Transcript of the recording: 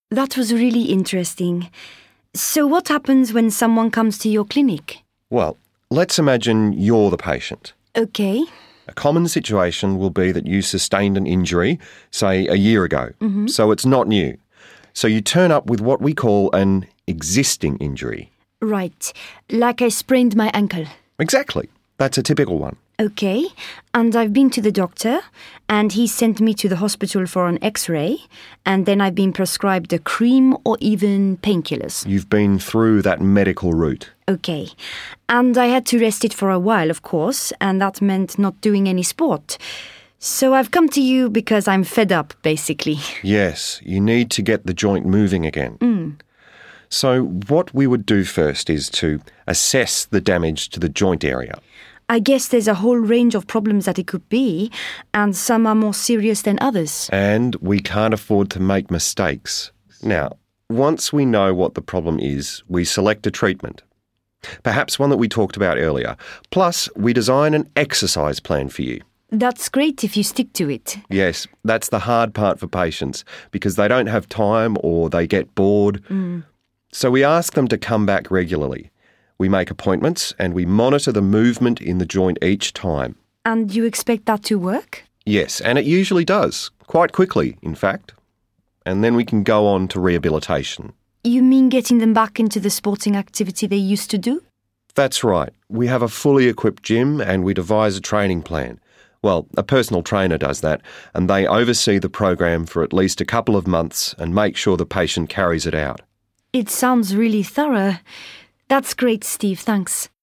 That was really interesting. So what happens when someone comes to your clinic? Well, let's imagine you're the patient. Okay. A common situation will be that you sustained an injury, say a year ago, so it's not new. So you turn up with what we call an existing injury. Right. Like I sprained my ankle. Exactly. That's a typical one. Okay. And I've been to the doctor, and he sent me to the hospital for an X-ray, and then I've been prescribed a cream or even painkillers. You've been through that medical route. Okay. And I had to rest it for a while, of course, and that meant not doing any sport. So I've come to you because I'm fed up, basically. Yes, you need to get the joint moving again. So what we would do first is to assess the damage to the joint area. I guess there's a whole range of problems that it could be, and some are more serious than others. And we can't afford to make mistakes. Now, once we know what the problem is, we select a treatment. Perhaps one that we talked about earlier. Plus, we design an exercise plan for you. That's great if you stick to it. Yes, that's the hard part for patients because they don't have time or they get bored. So we ask them to come back regularly. We make appointments and we monitor the movement in the joint each time. And you expect that to work? Yes, and it usually does. Quite quickly, in fact. And then we can go on to rehabilitation. You mean getting them back into the sporting activity they used to do? That's right. We have a fully equipped gym and we devise a training plan. Well, a personal trainer does that, and they oversee the program for at least a couple of months and make sure the patient carries it out. It sounds really thorough. That's great, Steve. Thanks.